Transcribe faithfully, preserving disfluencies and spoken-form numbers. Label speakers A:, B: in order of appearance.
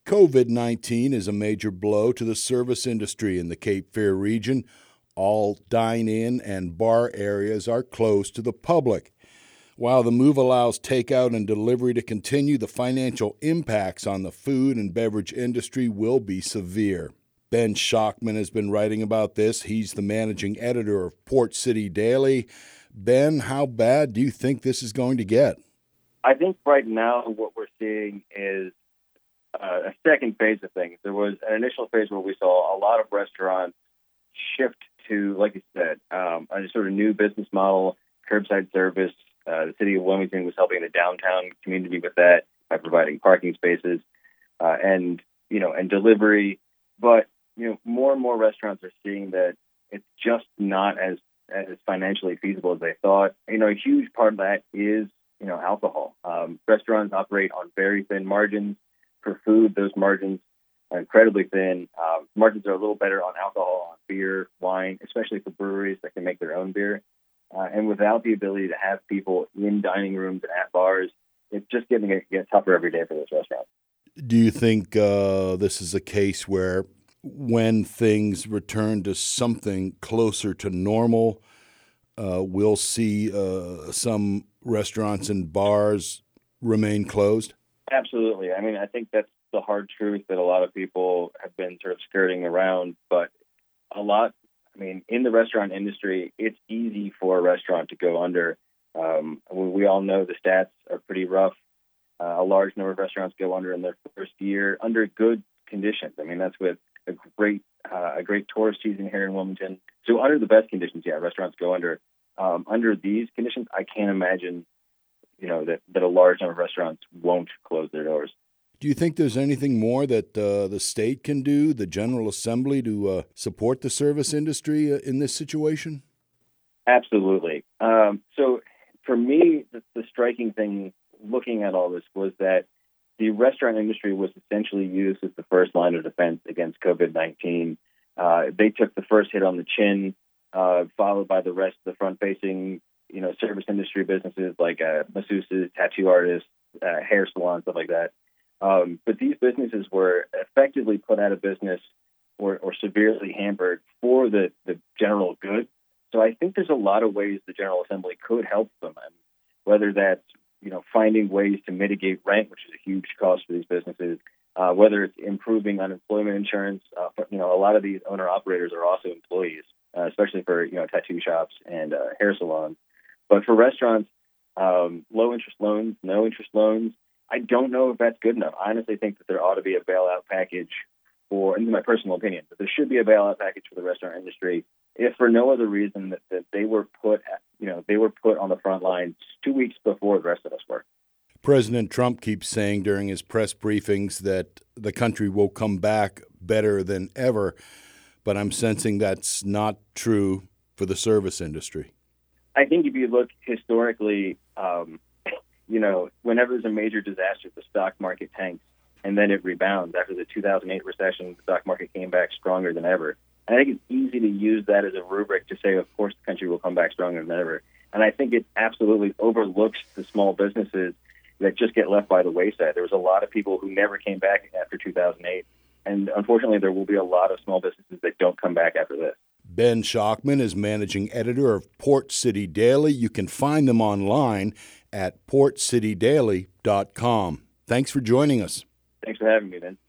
A: COVID nineteen is a major blow to the service industry in the Cape Fear region. All dine-in and bar areas are closed to the public. While the move allows takeout and delivery to continue, the financial impacts on the food and beverage industry will be severe. Ben Schachtman has been writing about this. He's the managing editor of Port City Daily. Ben, how bad do you think this is going to get?
B: I think right now what we're seeing is uh, a second phase of things. There was an initial phase where we saw a lot of restaurants shift to, like you said, um, a sort of new business model, curbside service. Uh, the city of Wilmington was helping the downtown community with that by providing parking spaces uh, and, you know, and delivery. But, you know, more and more restaurants are seeing that it's just not as, as financially feasible as they thought. You know, a huge part of that is, you know, alcohol. Um, restaurants operate on very thin margins. For food, those margins are incredibly thin. Uh, margins are a little better on alcohol, on beer, wine, especially for breweries that can make their own beer. Uh, and without the ability to have people in dining rooms and at bars, it's just getting to get tougher every day for those restaurants.
A: Do you think uh, this is a case where when things return to something closer to normal, uh, we'll see uh, some restaurants and bars remain closed?
B: Absolutely. I mean, I think that's the hard truth that a lot of people have been sort of skirting around, but a lot I mean, in the restaurant industry, it's easy for a restaurant to go under. Um, we all know the stats are pretty rough. Uh, a large number of restaurants go under in their first year under good conditions. I mean, that's with a great uh, a great tourist season here in Wilmington. So under the best conditions, yeah, restaurants go under. Um, under these conditions, I can't imagine, you know, that, that a large number of restaurants won't close their doors.
A: Do you think there's anything more that uh, the state can do, the General Assembly, to uh, support the service industry uh, in this situation?
B: Absolutely. Um, so for me, the, the striking thing looking at all this was that the restaurant industry was essentially used as the first line of defense against COVID nineteen. Uh, they took the first hit on the chin, uh, followed by the rest of the front-facing, you know, service industry businesses like uh, masseuses, tattoo artists, uh, hair salons, stuff like that. Um, but these businesses were effectively put out of business or, or severely hampered for the, the general good. So I think there's a lot of ways the General Assembly could help them, and whether that's, you know, finding ways to mitigate rent, which is a huge cost for these businesses, uh, whether it's improving unemployment insurance. Uh, you know, a lot of these owner-operators are also employees, uh, especially for, you know, tattoo shops and uh, hair salons. But for restaurants, um, low-interest loans, no-interest loans, I don't know if that's good enough. I honestly think that there ought to be a bailout package for, and in my personal opinion, that there should be a bailout package for the restaurant industry, if for no other reason that, that they were put, at, you know, they were put on the front lines two weeks before the rest of us were.
A: President Trump keeps saying during his press briefings that the country will come back better than ever, but I'm sensing that's not true for the service industry.
B: I think if you look historically, um, you know, whenever there's a major disaster, the stock market tanks, and then it rebounds. After the two thousand eight recession, the stock market came back stronger than ever. And I think it's easy to use that as a rubric to say, of course, the country will come back stronger than ever. And I think it absolutely overlooks the small businesses that just get left by the wayside. There was a lot of people who never came back after two thousand eight. And unfortunately, there will be a lot of small businesses that don't come back after this.
A: Ben Schachtman is managing editor of Port City Daily. You can find them online at port city daily dot com. Thanks for joining us.
B: Thanks for having me, Ben.